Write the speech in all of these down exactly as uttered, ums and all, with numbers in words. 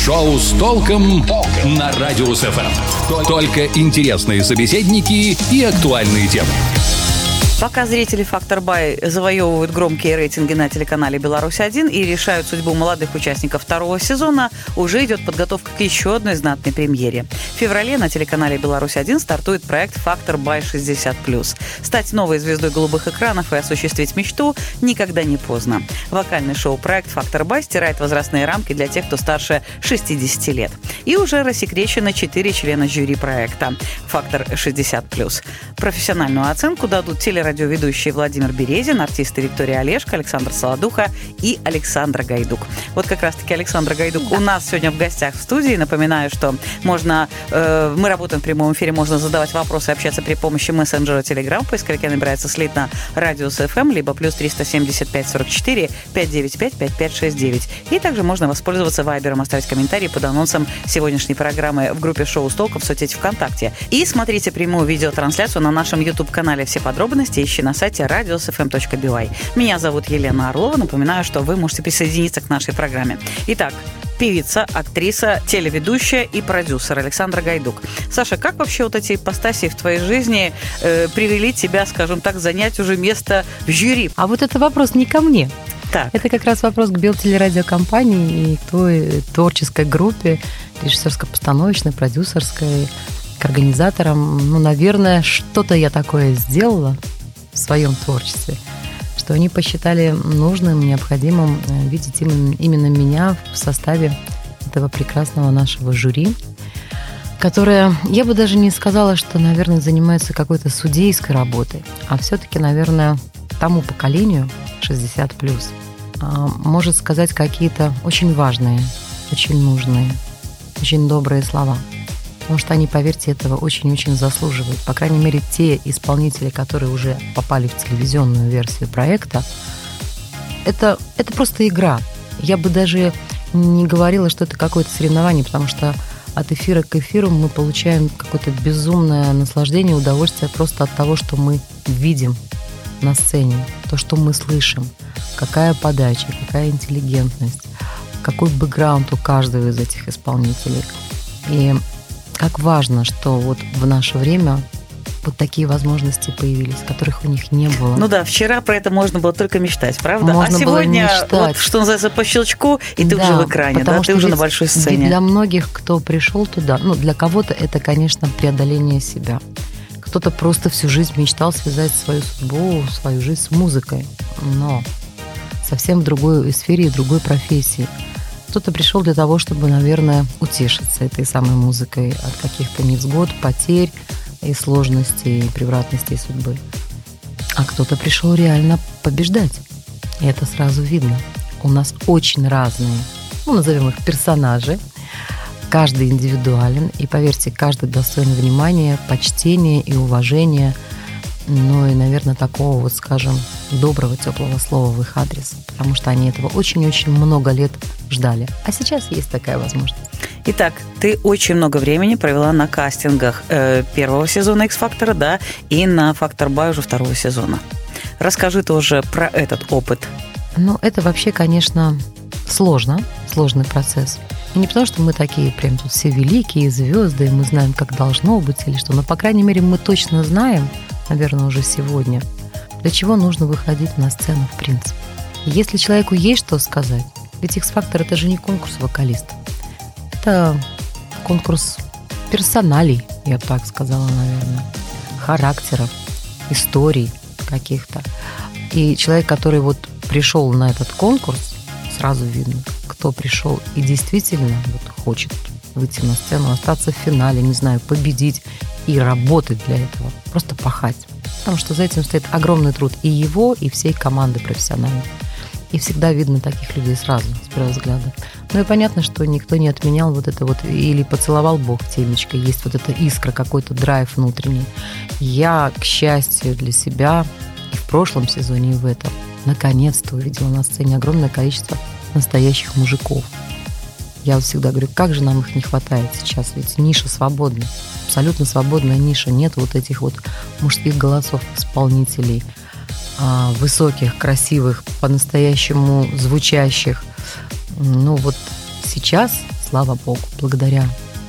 Шоу с толком на Радио СФМ. Только интересные собеседники и актуальные темы. Пока зрители «Фактор Бай» завоевывают громкие рейтинги на телеканале «Беларусь-один» и решают судьбу молодых участников второго сезона, уже идет подготовка к еще одной знатной премьере. В феврале на телеканале «Беларусь-один» стартует проект «Фактор Бай шестьдесят плюс». Стать новой звездой голубых экранов и осуществить мечту никогда не поздно. Вокальный шоу-проект «Фактор Бай» стирает возрастные рамки для тех, кто старше шестидесяти лет. И уже рассекречено четыре члена жюри проекта «Фактор шестьдесят плюс». Профессиональную оценку дадут телерадиоведущие радиоведущие Владимир Березин, артисты Виктория Олешко, Александр Солодуха и Александра Гайдук. Вот как раз-таки Александра Гайдук да. у нас сегодня в гостях в студии. Напоминаю, что можно, э, мы работаем в прямом эфире, можно задавать вопросы и общаться при помощи мессенджера Telegram. В поисковике набирается слитно Радио СФМ, либо плюс триста семьдесят пять сорок четыре пятьсот девяносто пять пятьдесят пять шестьдесят девять. И также можно воспользоваться вайбером, оставить комментарии под анонсом сегодняшней программы в группе «Шоу с толком» в соцсети ВКонтакте. И смотрите прямую видеотрансляцию на нашем YouTube-канале. Все подробности ищи на сайте радио эс эф эм точка би вай. Меня зовут Елена Орлова. Напоминаю, что вы можете присоединиться к нашей программе. Итак, певица, актриса, телеведущая и продюсер Александра Гайдук. Саша, как вообще вот эти ипостаси в твоей жизни э, привели тебя, скажем так, занять уже место в жюри? А вот это вопрос не ко мне. Так. Это как раз вопрос к Белтелерадиокомпании и к той творческой группе, режиссерско-постановочной, продюсерской, к организаторам. Ну, наверное, что-то я такое сделала в своем творчестве, что они посчитали нужным, необходимым видеть именно, именно меня в составе этого прекрасного нашего жюри, которое, я бы даже не сказала, что, наверное, занимается какой-то судейской работой, а все-таки, наверное, тому поколению шестьдесят плюс может сказать какие-то очень важные, очень нужные, очень добрые слова. Потому что они, поверьте, этого очень-очень заслуживают. По крайней мере, те исполнители, которые уже попали в телевизионную версию проекта, это, это просто игра. Я бы даже не говорила, что это какое-то соревнование, потому что от эфира к эфиру мы получаем какое-то безумное наслаждение, удовольствие просто от того, что мы видим на сцене, то, что мы слышим, какая подача, какая интеллигентность, какой бэкграунд у каждого из этих исполнителей. И как важно, что вот в наше время вот такие возможности появились, которых у них не было. Ну да, вчера про это можно было только мечтать, правда? Можно а сегодня, было мечтать. Вот, что называется, по щелчку, и ты да, уже в экране, да, ты уже на большой сцене. Для многих, кто пришел туда, ну, для кого-то это, конечно, преодоление себя. Кто-то просто всю жизнь мечтал связать свою судьбу, свою жизнь с музыкой, но совсем в другой сфере и другой профессии. Кто-то пришел для того, чтобы, наверное, утешиться этой самой музыкой от каких-то невзгод, потерь и сложностей, и превратностей судьбы. А кто-то пришел реально побеждать. И это сразу видно. У нас очень разные, ну, назовем их персонажи. Каждый индивидуален. И, поверьте, каждый достоин внимания, почтения и уважения. Ну и, наверное, такого вот, скажем, доброго, теплого слова в их адрес. Потому что они этого очень-очень много лет ждали. А сейчас есть такая возможность. Итак, ты очень много времени провела на кастингах э, первого сезона X-Factor, да, и на Factor Buy уже второго сезона. Расскажи тоже про этот опыт. Ну, это вообще, конечно, сложно, сложный процесс. И не потому, что мы такие прям тут все великие звезды, и мы знаем, как должно быть или что, но, по крайней мере, мы точно знаем, наверное, уже сегодня, для чего нужно выходить на сцену в принципе. Если человеку есть что сказать, ведь X-Factor – это же не конкурс вокалистов, это конкурс персоналей, я бы так сказала, наверное, характеров, историй каких-то. И человек, который вот пришел на этот конкурс, сразу видно, кто пришел и действительно вот хочет выйти на сцену, остаться в финале, не знаю, победить и работать для этого, просто пахать. Потому что за этим стоит огромный труд и его, и всей команды профессиональной. И всегда видно таких людей сразу, с первого взгляда. Ну и понятно, что никто не отменял вот это вот, или поцеловал Бог темечко, есть вот эта искра, какой-то драйв внутренний. Я, к счастью для себя, и в прошлом сезоне, и в этом, наконец-то увидела на сцене огромное количество настоящих мужиков. Я вот всегда говорю, как же нам их не хватает сейчас, ведь ниша свободна, абсолютно свободная ниша, нет вот этих вот мужских голосов исполнителей, высоких, красивых, по-настоящему звучащих. Ну вот сейчас, слава богу, благодаря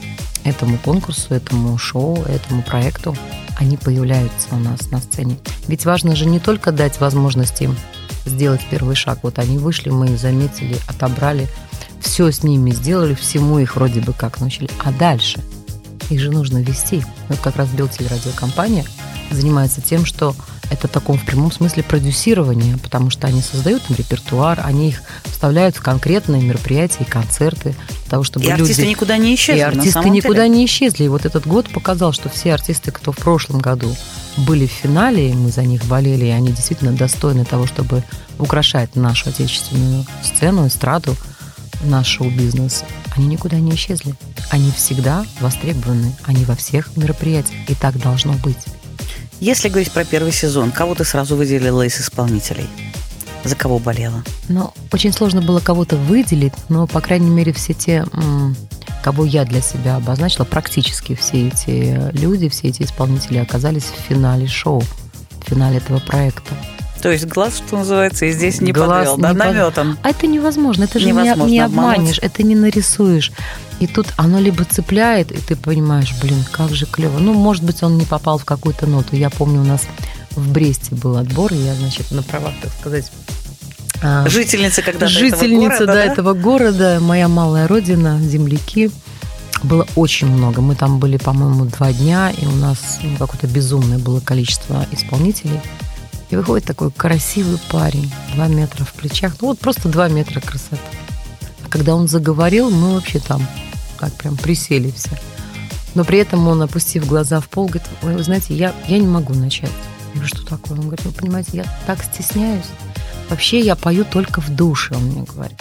этому конкурсу, этому шоу, этому проекту, они появляются у нас на сцене. Ведь важно же не только дать возможность им сделать первый шаг. Вот они вышли, мы их заметили, отобрали, все с ними сделали, всему их вроде бы как научили. А дальше их же нужно вести. Вот как раз Белтелерадиокомпания занимается тем, что это в таком в прямом смысле продюсирование, потому что они создают им репертуар, они их вставляют в конкретные мероприятия и концерты, для того, чтобы и люди... артисты никуда не исчезли. И артисты никуда не исчезли. И вот этот год показал, что все артисты, кто в прошлом году были в финале, и мы за них болели, и они действительно достойны того, чтобы украшать нашу отечественную сцену, эстраду, наш шоу-бизнес, они никуда не исчезли. Они всегда востребованы, они во всех мероприятиях, и так должно быть. Если говорить про первый сезон, кого ты сразу выделила из исполнителей? За кого болела? Ну, очень сложно было кого-то выделить, но, по крайней мере, все те, кого я для себя обозначила, практически все эти люди, все эти исполнители оказались в финале шоу, в финале этого проекта. То есть глаз, что называется, и здесь не глаз подвел, да, не наметом. А это невозможно, это же невозможно не, не обмануть. обманешь, это не нарисуешь. И тут оно либо цепляет, и ты понимаешь, блин, как же клево. Ну, может быть, он не попал в какую-то ноту. Я помню, у нас в Бресте был отбор, и я, значит, на правах, так сказать... Жительница когда-то Жительница, этого города, да, да? этого города, моя малая родина, земляки. Было очень много. Мы там были, по-моему, два дня, и у нас ну, какое-то безумное было количество исполнителей. И выходит такой красивый парень, два метра в плечах. Ну вот просто два метра красоты. А когда он заговорил, мы вообще там так прям присели все. Но при этом он, опустив глаза в пол, говорит: ой, вы знаете, я, я не могу начать. Я говорю, что такое? Он говорит: вы понимаете, я так стесняюсь. Вообще я пою только в душе, он мне говорит.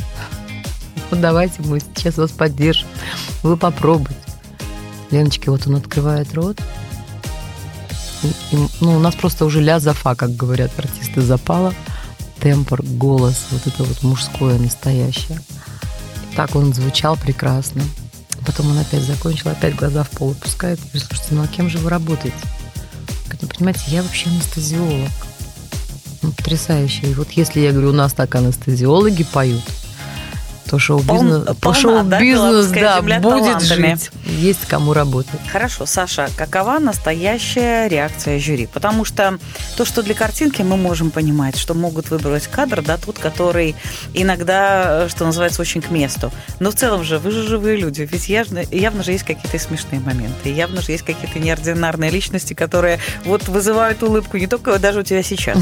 Вот давайте мы сейчас вас поддержим. Вы попробуйте. Леночки, вот он открывает рот. И, и, ну, у нас просто уже ля за фа, как говорят артисты, запала. Тембр, голос, вот это вот мужское, настоящее. И так он звучал прекрасно. Потом он опять закончил, опять глаза в пол опускает. Я говорю: слушайте, ну а кем же вы работаете? Говорит: ну, понимаете, я вообще анестезиолог. Ну, потрясающе. И вот если, я говорю, у нас так анестезиологи поют, то шоу-бизнес, Пол, по полна, шоу-бизнес да, да, будет жить. Есть кому работать. Хорошо, Саша, какова настоящая реакция жюри? Потому что то, что для картинки мы можем понимать, что могут выбрать кадр, да, тот, который иногда, что называется, очень к месту. Но в целом же, вы же живые люди, ведь явно, явно же есть какие-то смешные моменты, явно же есть какие-то неординарные личности, которые вот вызывают улыбку, не только даже у тебя сейчас.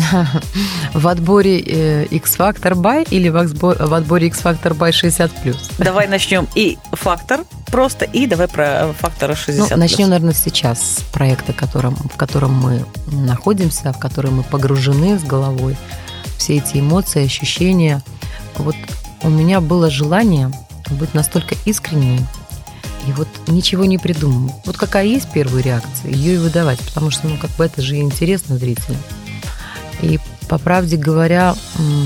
В отборе X-Factor by или в отборе X-Factor by шестьдесят плюс? Давай начнем и фактор просто, и давай про фактор шестьдесят плюс. Ну, начнем, наверное, сейчас с проекта, которым, в котором мы находимся, в котором мы погружены с головой. Все эти эмоции, ощущения. Вот у меня было желание быть настолько искренней и вот ничего не придумывать. Вот какая есть первая реакция, ее и выдавать, потому что, ну, как бы это же интересно зрителям. И, по правде говоря,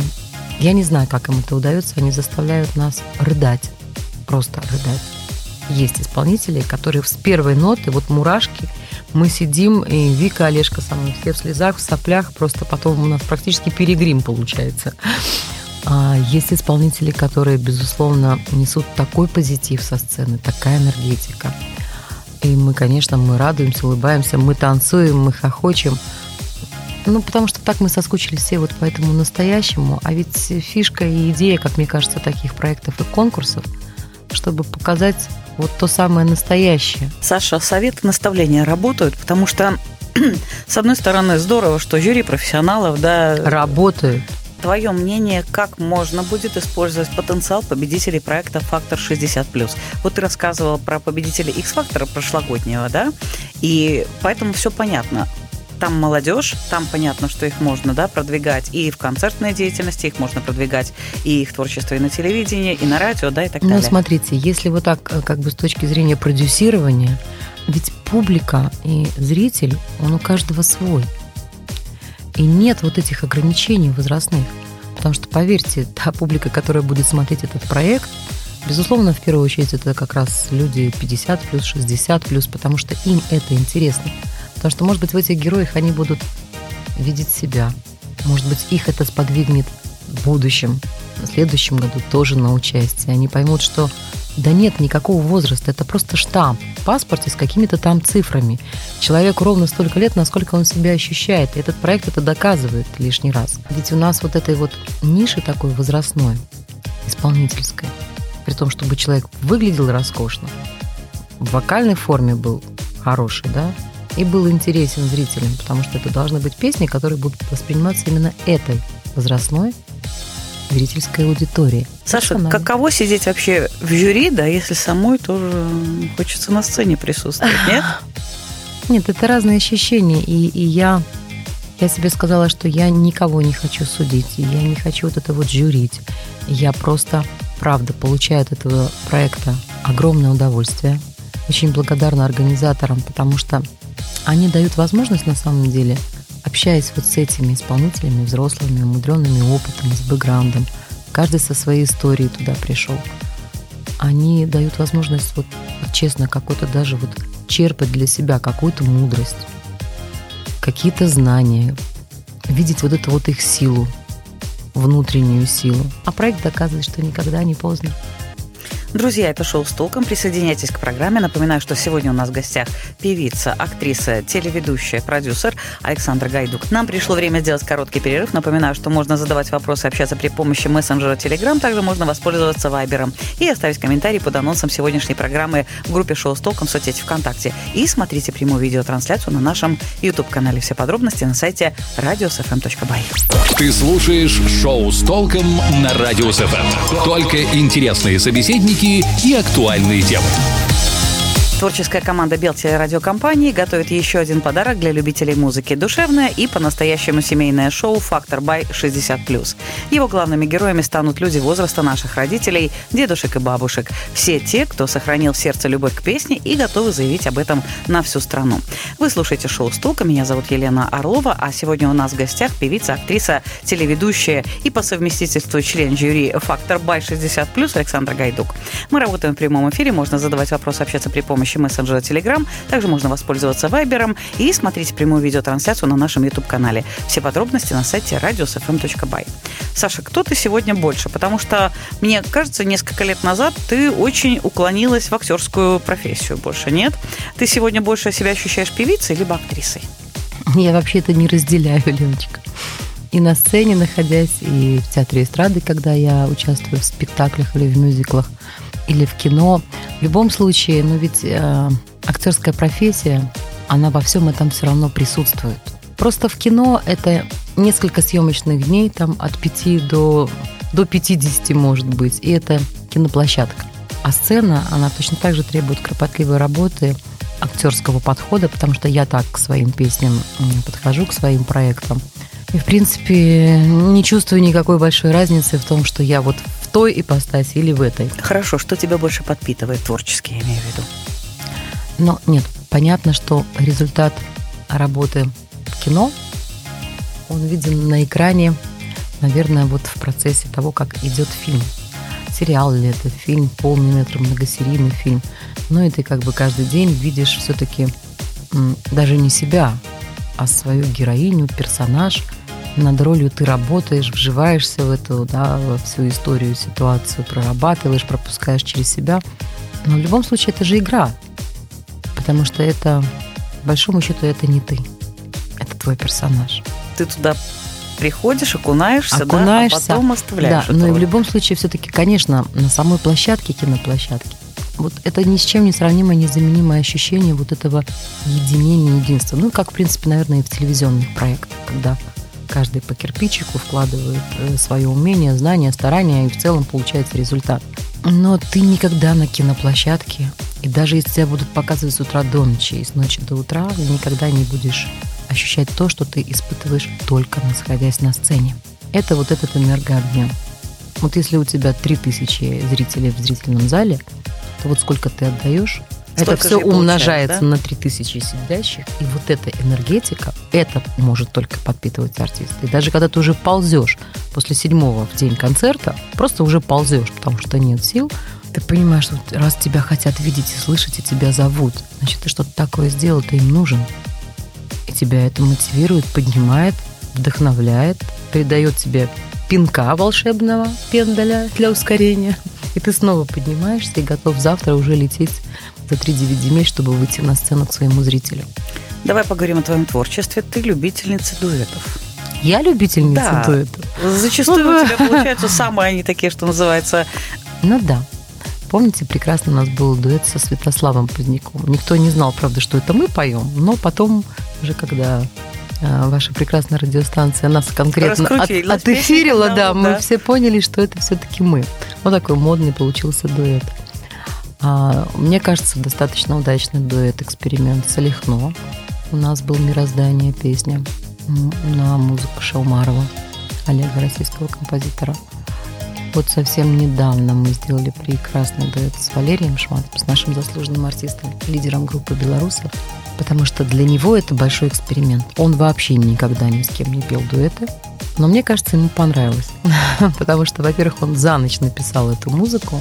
я не знаю, как им это удается, они заставляют нас рыдать, просто рыдать. Есть исполнители, которые с первой ноты, вот мурашки, мы сидим, и Вика, Олежка со мной, все в слезах, в соплях, просто потом у нас практически перегрим получается. А есть исполнители, которые, безусловно, несут такой позитив со сцены, такая энергетика. И мы, конечно, мы радуемся, улыбаемся, мы танцуем, мы хохочем. Ну, потому что так мы соскучились все вот по этому настоящему. А ведь фишка и идея, как мне кажется, таких проектов и конкурсов, чтобы показать вот то самое настоящее. Саша, советы, наставления работают, потому что, с одной стороны, здорово, что жюри профессионалов, да... Работают. Твое мнение, как можно будет использовать потенциал победителей проекта «Фактор шестьдесят плюс»? Вот ты рассказывал про победителей X-Factor прошлогоднего, да? И поэтому все понятно. Там молодежь, там понятно, что их можно, да, продвигать и в концертной деятельности, их можно продвигать и их творчество и на телевидении, и на радио, да, и так далее. Ну, смотрите, если вот так, как бы с точки зрения продюсирования, ведь публика и зритель, он у каждого свой. И нет вот этих ограничений возрастных. Потому что, поверьте, та публика, которая будет смотреть этот проект, безусловно, в первую очередь, это как раз люди пятьдесят плюс, шестьдесят плюс, потому что им это интересно. Потому что, может быть, в этих героях они будут видеть себя. Может быть, их это сподвигнет в будущем, в следующем году тоже на участие. Они поймут, что Да нет никакого возраста, это просто штамп в паспорте с какими-то там цифрами. Человеку ровно столько лет, насколько он себя ощущает. И этот проект это доказывает лишний раз. Ведь у нас вот этой вот ниши такой возрастной, исполнительской, при том, чтобы человек выглядел роскошно, в вокальной форме был хороший, да, и был интересен зрителям, потому что это должны быть песни, которые будут восприниматься именно этой возрастной зрительской аудитории. Саша, каково сидеть вообще в жюри, да, если самой тоже хочется на сцене присутствовать, нет? Нет, это разные ощущения, и, и я, я себе сказала, что я никого не хочу судить, и я не хочу вот это вот жюрить. Я просто, правда, получаю от этого проекта огромное удовольствие. Очень благодарна организаторам, потому что они дают возможность, на самом деле, общаясь вот с этими исполнителями, взрослыми, умудренными опытом, с бэкграундом, каждый со своей историей туда пришел. Они дают возможность, вот, вот честно, какой-то даже вот черпать для себя какую-то мудрость, какие-то знания, видеть вот эту вот их силу, внутреннюю силу. А проект доказывает, что никогда не поздно. Друзья, это шоу «С толком». Присоединяйтесь к программе. Напоминаю, что сегодня у нас в гостях певица, актриса, телеведущая, продюсер Александра Гайдук. Нам пришло время сделать короткий перерыв. Напоминаю, что можно задавать вопросы, общаться при помощи мессенджера Telegram. Также можно воспользоваться Вайбером и оставить комментарий под анонсом сегодняшней программы в группе «Шоу «С толком» в соцсети ВКонтакте. И смотрите прямую видеотрансляцию на нашем YouTube-канале. Все подробности на сайте радиос эф эм точка бай. Ты слушаешь шоу «С толком» на Радиос эф эм. Только интересные собеседники и актуальные темы. Творческая команда Белтелерадиокомпании готовит еще один подарок для любителей музыки. Душевное и по-настоящему семейное шоу «Фактор Бай шестьдесят плюс». Его главными героями станут люди возраста наших родителей, дедушек и бабушек. Все те, кто сохранил в сердце любовь к песне и готовы заявить об этом на всю страну. Вы слушаете шоу «С толком». Меня зовут Елена Орлова, а сегодня у нас в гостях певица, актриса, телеведущая и по совместительству член жюри «Фактор Бай шестьдесят плюс» Александра Гайдук. Мы работаем в прямом эфире, можно задавать вопросы, общаться при помощи мессенджера Telegram. Также можно воспользоваться Вайбером и смотреть прямую видеотрансляцию на нашем YouTube-канале. Все подробности на сайте радиос эф эм точка бай. Саша, кто ты сегодня больше? Потому что, мне кажется, несколько лет назад ты очень уклонилась в актерскую профессию. Больше нет? Ты сегодня больше себя ощущаешь певицей либо актрисой? Я вообще это не разделяю, Леночка. И на сцене, находясь, и в театре эстрады, когда я участвую в спектаклях или в мюзиклах, или в кино. В любом случае, ну ведь э, актерская профессия, она во всем этом все равно присутствует. Просто в кино это несколько съемочных дней, там от пяти до, до пятидесяти, может быть, и это киноплощадка. А сцена, она точно так же требует кропотливой работы, актерского подхода, потому что я так к своим песням подхожу, к своим проектам. И, в принципе, не чувствую никакой большой разницы в том, что я вот в той ипостаси или в этой. Хорошо, что тебя больше подпитывает творчески, я имею в виду? Но нет, понятно, что результат работы в кино, он виден на экране, наверное, вот в процессе того, как идет фильм. Сериал ли это, фильм, полный метр, многосерийный фильм. Ну и ты как бы каждый день видишь все-таки даже не себя, а свою героиню, персонаж. Над ролью ты работаешь, вживаешься в эту, да, во всю историю, ситуацию, прорабатываешь, пропускаешь через себя. Но в любом случае это же игра, потому что это, по большому счету, это не ты, это твой персонаж. Ты туда приходишь, окунаешься, окунаешься, да, а потом оставляешь. Да, но и в любом случае все-таки, конечно, на самой площадке, киноплощадке, вот это ни с чем не сравнимое, незаменимое ощущение вот этого единения, единства. Ну, как, в принципе, наверное, и в телевизионных проектах, когда каждый по кирпичику вкладывает свое умение, знания, старания, и в целом получается результат. Но ты никогда на киноплощадке, и даже если тебя будут показывать с утра до ночи и с ночи до утра, никогда не будешь ощущать то, что ты испытываешь, только находясь на сцене. Это вот этот энергообмен. Вот если у тебя три тысячи зрителей в зрительном зале, то вот сколько ты отдаешь, столько это все умножается, да? На три тысячи сидящих. И вот эта энергетика, это может только подпитывать артиста. И даже когда ты уже ползешь после седьмого в день концерта, просто уже ползешь, потому что нет сил, ты понимаешь, что раз тебя хотят видеть и слышать, и тебя зовут, значит, ты что-то такое сделал, ты им нужен. И тебя это мотивирует, поднимает, вдохновляет, придает тебе пинка волшебного, пендаля для ускорения. И ты снова поднимаешься и готов завтра уже лететь за тридевять земель, чтобы выйти на сцену к своему зрителю. Давай поговорим о твоем творчестве. Ты любительница дуэтов. Я любительница да. дуэтов. Зачастую ну, у тебя получаются самые они такие, что называется... Ну да. Помните, прекрасно у нас был дуэт со Святославом Поздняковым. Никто не знал, правда, что это мы поем, но потом, уже когда э, ваша прекрасная радиостанция нас конкретно от, отэфирила, да, мы да. все поняли, что это все-таки мы. Вот такой модный получился дуэт. А, мне кажется, достаточно удачный дуэт, эксперимент с Олехно. У нас был «Мироздание» песня на музыку Шаумарова, Олега, российского композитора. Вот совсем недавно мы сделали прекрасный дуэт с Валерием Шматовым, с нашим заслуженным артистом, лидером группы «Белорусов», потому что для него это большой эксперимент. Он вообще никогда ни с кем не пел дуэты, но мне кажется, ему понравилось, потому что, во-первых, он за ночь написал эту музыку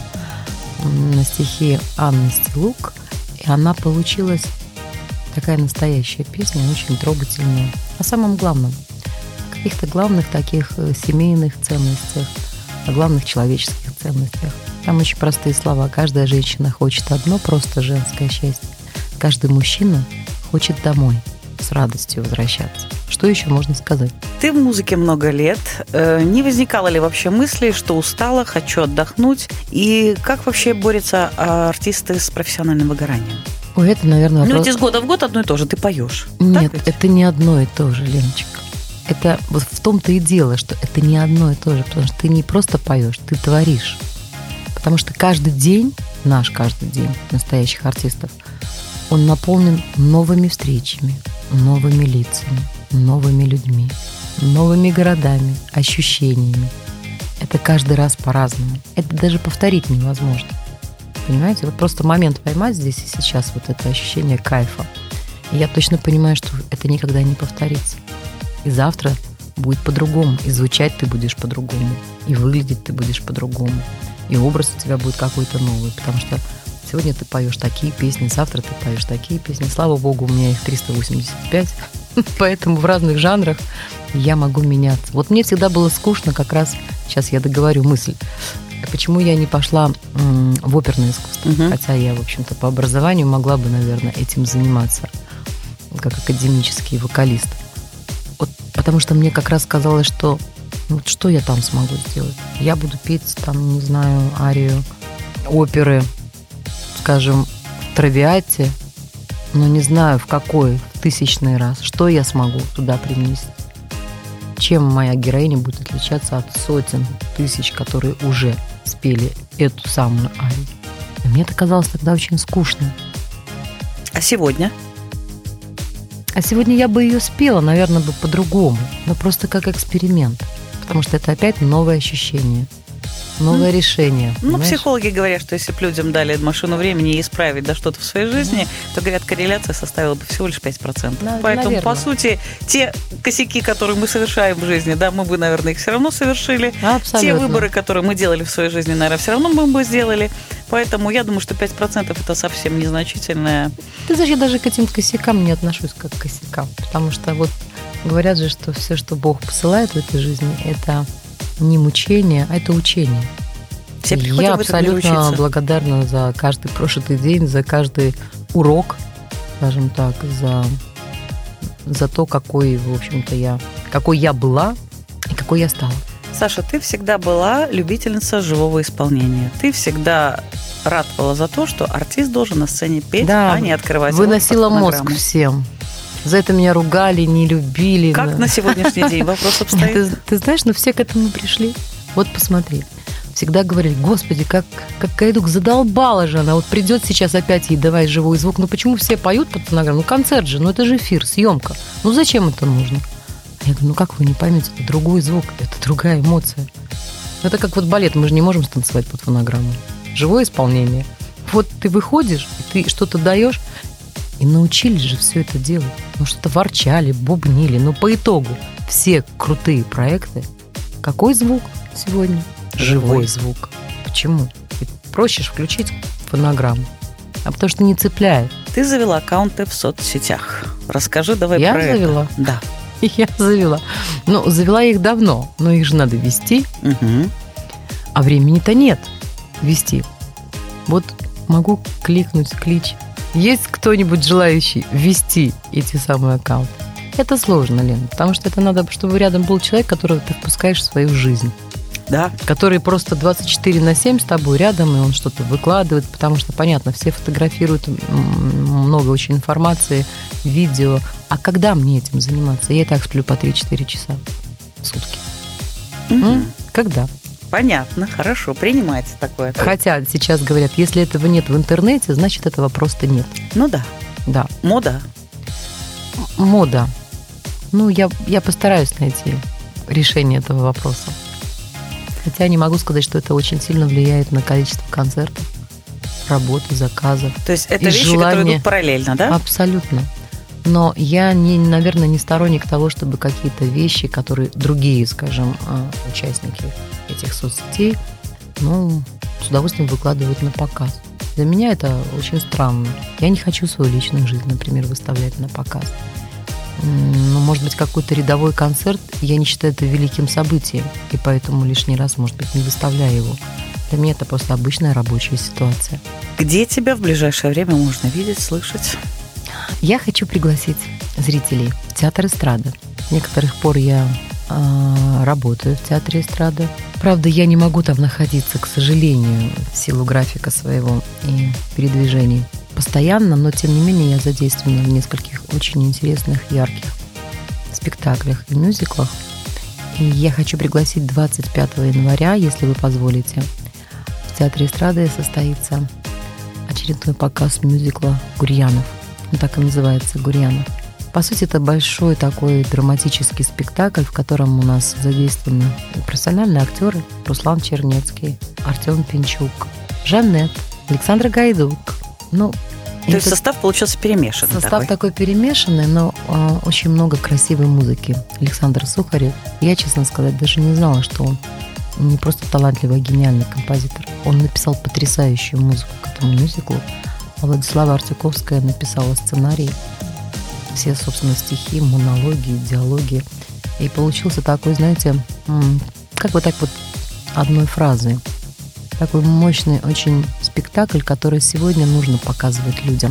на стихи Анны Стилук, и она получилась такая настоящая песня, очень трогательная. О самом главном, о каких-то главных таких семейных ценностях, о главных человеческих ценностях. Там очень простые слова. Каждая женщина хочет одно, просто женское счастье. Каждый мужчина хочет домой с радостью возвращаться. Что еще можно сказать? Ты в музыке много лет. Не возникало ли вообще мысли, что устала, хочу отдохнуть? И как вообще борются артисты с профессиональным выгоранием? Ой, это, наверное, вопрос... Ну, ведь из года в год одно и то же. Ты поешь. Нет, это не одно и то же, Леночка. Это вот в том-то и дело, что это не одно и то же, потому что ты не просто поешь, ты творишь. Потому что каждый день, наш каждый день настоящих артистов, он наполнен новыми встречами, новыми лицами, новыми людьми, новыми городами, ощущениями. Это каждый раз по-разному. Это даже повторить невозможно. Понимаете? Вот просто момент поймать здесь и сейчас вот это ощущение кайфа. И я точно понимаю, что это никогда не повторится. И завтра будет по-другому, и звучать ты будешь по-другому, и выглядеть ты будешь по-другому, и образ у тебя будет какой-то новый, потому что сегодня ты поешь такие песни, завтра ты поешь такие песни. Слава богу, у меня их триста восемьдесят пять, поэтому в разных жанрах я могу меняться. Вот мне всегда было скучно, как раз сейчас я договорю мысль, почему я не пошла в оперное искусство, угу. хотя я, в общем-то, по образованию могла бы, наверное, этим заниматься, как академический вокалист. Вот, потому что мне как раз казалось, что вот что я там смогу сделать? Я буду петь там, не знаю, арию оперы, скажем, в Травиате, но не знаю в какой, в тысячный раз. Что я смогу туда привнести? Чем моя героиня будет отличаться от сотен тысяч, которые уже спели эту самую арию? И мне это казалось тогда очень скучно. А сегодня? А сегодня я бы ее спела, наверное, бы по-другому, но просто как эксперимент, потому что это опять новое ощущение, новое mm. решение. Ну, понимаешь? Психологи говорят, что если бы людям дали машину времени и исправить да, что-то в своей жизни, mm. то, говорят, корреляция составила бы всего лишь пять процентов. Да, поэтому, наверное. По сути, те косяки, которые мы совершаем в жизни, да, мы бы, наверное, их все равно совершили. Абсолютно. Те выборы, которые мы делали в своей жизни, наверное, все равно мы бы сделали. Поэтому я думаю, что пять процентов это совсем незначительное. Ты знаешь, я даже к этим косякам не отношусь как к косякам, потому что вот говорят же, что все, что Бог посылает в этой жизни, это не мучение, а это учение. Все я абсолютно благодарна за каждый прожитый день, за каждый урок, скажем так, за, за то, какой, в общем-то, я, какой я была и какой я стала. Саша, ты всегда была любительница живого исполнения. Ты всегда ратовала за то, что артист должен на сцене петь, да, а не открывать выносила мозг всем. За это меня ругали, не любили. Как да. на сегодняшний день вопрос обстоит? Ты, ты знаешь, ну все к этому пришли. Вот посмотри. Всегда говорили, господи, как, как Гайдук задолбала же она. Вот придет сейчас опять ей давай живой звук. Ну почему все поют под фонограмму? Ну концерт же, ну это же эфир, съемка. Ну зачем это нужно? Я говорю, ну как вы не поймете, это другой звук, это другая эмоция. Это как вот балет, мы же не можем станцевать под фонограмму. Живое исполнение. Вот ты выходишь, и ты что-то даешь, и научились же все это делать. Ну что-то ворчали, бубнили. Но по итогу все крутые проекты. Какой звук сегодня? Живой звук. Почему? Ведь проще включить фонограмму. А потому что не цепляет. Ты завела аккаунты в соцсетях. Расскажи давай Я про это. Я завела? Да. Я завела. Ну, завела их давно, но их же надо вести. Угу. А времени-то нет. вести. Вот могу кликнуть клич. Есть кто-нибудь желающий вести эти самые аккаунты? Это сложно, Лена, потому что это надо, чтобы рядом был человек, которого ты впускаешь в свою жизнь. Да. Который просто двадцать четыре на семь с тобой рядом, и он что-то выкладывает, потому что, понятно, все фотографируют, много очень информации, видео. А когда мне этим заниматься? Я и так сплю по три-четыре часа в сутки. Угу. Когда? Понятно, хорошо, принимается такое. Хотя сейчас говорят, если этого нет в интернете, значит, этого просто нет. Ну да. Да. Мода. Мода. Ну, я, я постараюсь найти решение этого вопроса. Хотя не могу сказать, что это очень сильно влияет на количество концертов, работы, заказов. То есть это и вещи, желание... которые идут параллельно, да? Абсолютно. Но я, не, наверное, не сторонник того, чтобы какие-то вещи, которые другие, скажем, участники этих соцсетей, ну, с удовольствием выкладывают на показ. Для меня это очень странно. Я не хочу свою личную жизнь, например, выставлять на показ. Ну, может быть, какой-то рядовой концерт, я не считаю это великим событием, и поэтому лишний раз, может быть, не выставляю его. Для меня это просто обычная рабочая ситуация. Где тебя в ближайшее время можно видеть, слышать? Я хочу пригласить зрителей в театр эстрады. С некоторых пор я э, работаю в театре эстрады. Правда, я не могу там находиться, к сожалению, в силу графика своего и передвижений постоянно, но тем не менее я задействована в нескольких очень интересных, ярких спектаклях и мюзиклах. И я хочу пригласить двадцать пятого января, если вы позволите, в театре эстрады состоится очередной показ мюзикла «Гурьянов». Он так и называется «Гурьянов». По сути, это большой такой драматический спектакль, в котором у нас задействованы профессиональные актеры: Руслан Чернецкий, Артем Пинчук, Жанет, Александр Гайдук. Ну, то есть состав получился перемешанный. Состав такой, такой перемешанный, но э, очень много красивой музыки. Александр Сухарев. Я, честно сказать, даже не знала, что он не просто талантливый, а гениальный композитор. Он написал потрясающую музыку к этому мюзиклу. А Владислава Артюковская написала сценарий, все, собственно, стихи, монологи, диалоги. И получился такой, знаете, как бы так вот одной фразой. Такой мощный очень спектакль, который сегодня нужно показывать людям.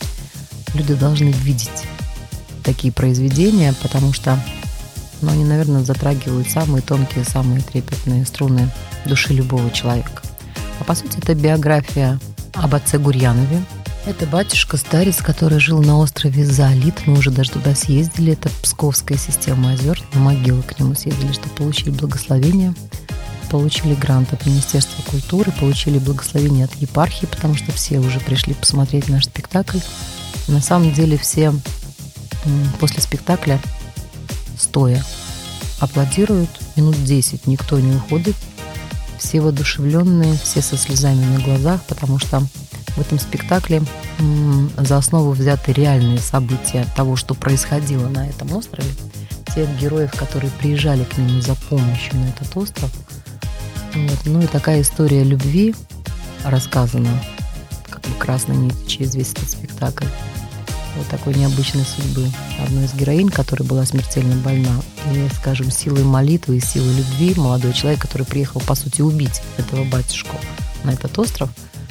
Люди должны видеть такие произведения, потому что ну, они, наверное, затрагивают самые тонкие, самые трепетные струны души любого человека. А по сути, это биография об отце Гурьянове. Это батюшка-старец, который жил на острове Заолит. Мы уже даже туда съездили. Это Псковская система озер. На могилу к нему съездили, чтобы получить благословение. Получили грант от Министерства культуры, получили благословение от епархии, потому что все уже пришли посмотреть наш спектакль. На самом деле все после спектакля стоя аплодируют минут десять, никто не уходит. Все воодушевленные, все со слезами на глазах, потому что в этом спектакле за основу взяты реальные события того, что происходило на этом острове. Тех героев, которые приезжали к нему за помощью на этот остров. Вот. Ну и такая история любви рассказана, как бы красной нитью через весь этот спектакль. Вот такой необычной судьбы одной из героинь, которая была смертельно больна. И, скажем, силой молитвы и силой любви молодой человек, который приехал, по сути, убить этого батюшку на этот остров,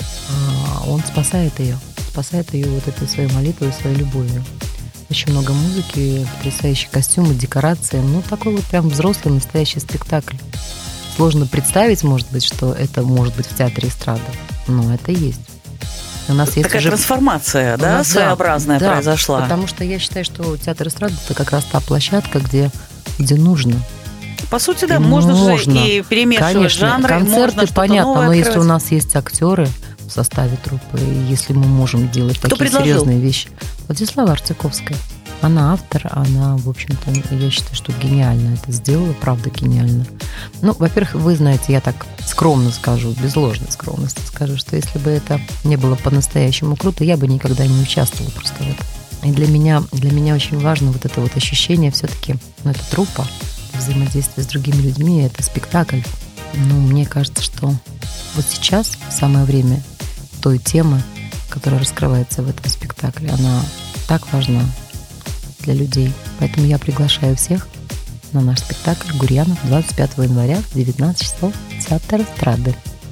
он спасает ее. Спасает ее вот этой своей молитвой и своей любовью. Очень много музыки, потрясающие костюмы, декорации. Ну, такой вот прям взрослый, настоящий спектакль. Сложно представить, может быть, что это может быть в театре эстрады, но это есть. У нас есть такая уже... трансформация, да, нас, своеобразная да, произошла. Да, потому что я считаю, что театр эстрады – это как раз та площадка, где, где нужно. По сути, да, и можно, можно же и перемешивать Конечно, жанры. Концерты, можно понятно, но открывать. если у нас есть актеры в составе труппы, и если мы можем делать Кто такие предложил? серьезные вещи. Владислава Артюковская. Она автор, она, в общем-то, я считаю, что гениально это сделала, правда гениально. Ну, во-первых, вы знаете, я так скромно скажу, без ложной скромности скажу, что если бы это не было по-настоящему круто, я бы никогда не участвовала просто в этом. И для меня, для меня очень важно вот это вот ощущение все-таки, ну, это труппа, взаимодействие с другими людьми, это спектакль. Ну, мне кажется, что вот сейчас самое время той темы, которая раскрывается в этом спектакле, она так важна для людей. Поэтому я приглашаю всех на наш спектакль «Гурьянов» двадцать пятого января в девятнадцать часов в театр эстрады.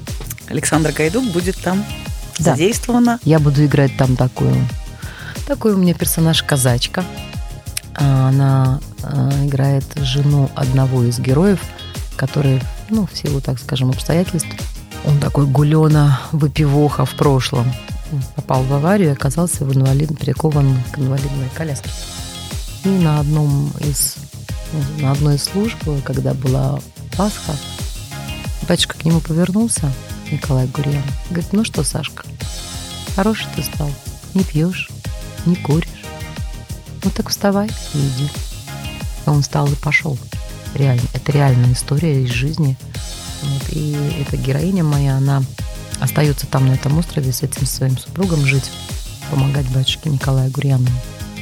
Александра Гайдук будет там Да. задействована. Я буду играть там такую. Такой у меня персонаж казачка. А, Она а, играет жену одного из героев, который, ну, в силу, так скажем, обстоятельств, он такой гулёна, выпивоха в прошлом. Попал в аварию и оказался в инвалид... прикован к инвалидной коляске. И на одном из, ну, на одной из служб, когда была Пасха, батюшка к нему повернулся, Николай Гурьян, говорит: ну что, Сашка, хороший ты стал, не пьешь, не куришь. Ну так вставай и иди. И он встал и пошел. Реально, это реальная история из жизни. Вот, и эта героиня моя, она остается там, на этом острове, с этим своим супругом жить, помогать батюшке Николаю Гурьянову.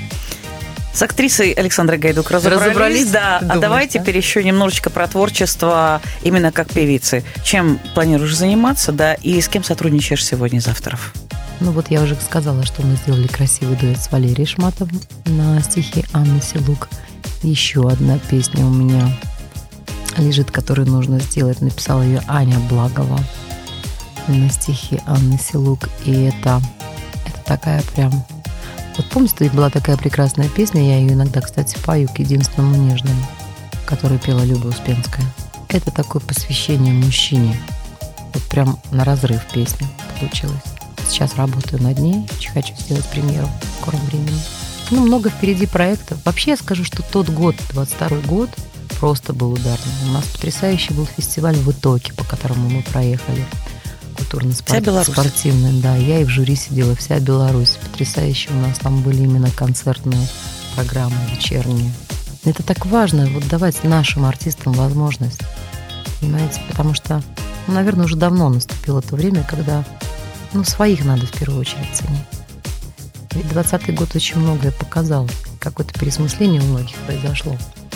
С актрисой Александрой Гайдук разобрались. Разобрались? Да. Думаешь, а давай да? теперь еще немножечко про творчество именно как певицы. Чем планируешь заниматься, да, и с кем сотрудничаешь сегодня из авторов? Ну вот я уже сказала, что мы сделали красивый дуэт с Валерией Шматовым на стихи Анны Силук. Еще одна песня у меня лежит, которую нужно сделать. Написала ее Аня Благова на стихи Анны Силук. И это, это такая прям... Вот помните, была такая прекрасная песня, я ее иногда, кстати, пою, к единственному нежному, которую пела Люба Успенская. Это такое посвящение мужчине. Вот прям на разрыв песня получилась. Сейчас работаю над ней, очень хочу сделать премьеру в скором времени. Ну, много впереди проектов. Вообще я скажу, что тот год, двадцать второй год, просто был ударный. У нас потрясающий был фестиваль в Итоке, по которому мы проехали. Культурно-спортивный, да. Я и в жюри сидела, вся Беларусь. Потрясающе у нас там были именно концертные программы вечерние. Это так важно, вот давать нашим артистам возможность. Понимаете, потому что, ну, наверное, уже давно наступило то время, когда, ну, своих надо в первую очередь ценить. Ведь двадцатый год очень многое показал. Какое-то переосмысление у многих произошло.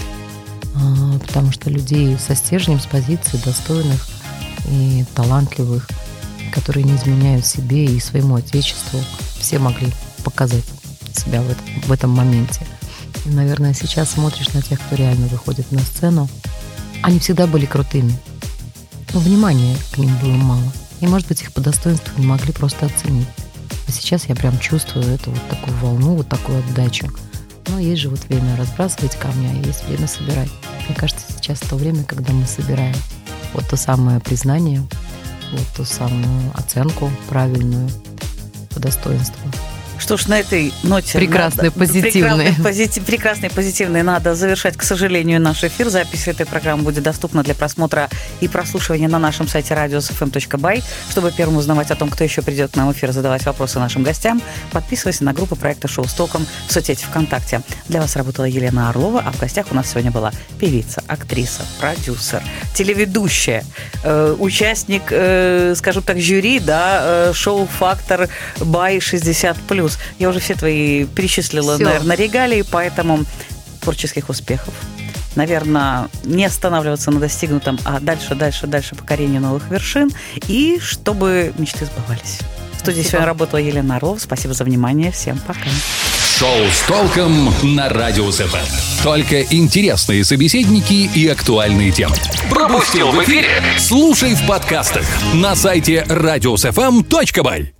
А, потому что людей со стержнем, с позиции достойных и талантливых, которые не изменяют себе и своему отечеству, все могли показать себя в этом, в этом моменте. И, наверное, сейчас смотришь на тех, кто реально выходит на сцену. Они всегда были крутыми, но внимания к ним было мало. И, может быть, их по достоинству не могли просто оценить. А сейчас я прям чувствую эту вот такую волну, вот такую отдачу. Но есть же вот время разбрасывать камни, а есть время собирать. Мне кажется, сейчас то время, когда мы собираем вот то самое признание, вот ту самую оценку правильную по достоинству. Что ж, на этой ноте... Прекрасной, надо, позитивной. Прекрасной, позитив, прекрасной, позитивной надо завершать, к сожалению, наш эфир. Запись этой программы будет доступна для просмотра и прослушивания на нашем сайте радиос эф эм точка бай. Чтобы первым узнавать о том, кто еще придет к нам в эфир, задавать вопросы нашим гостям, подписывайся на группу проекта «Шоу с толком» в соцсети ВКонтакте. Для вас работала Елена Орлова, а в гостях у нас сегодня была певица, актриса, продюсер, телеведущая, э, участник, э, скажем так, жюри, да, э, шоу «Фактор Бай шестьдесят плюс». Я уже все твои перечислила, Всё. наверное, регалии, поэтому творческих успехов. Наверное, не останавливаться на достигнутом, а дальше, дальше, дальше покорению новых вершин. И чтобы мечты сбывались. В студии Спасибо. сегодня работала Елена Орлова. Спасибо за внимание. Всем пока. Шоу с толком на Радиус эф эм. Только интересные собеседники и актуальные темы. Пропустил в эфире? Слушай в подкастах на сайте радиус эф эм точка бай.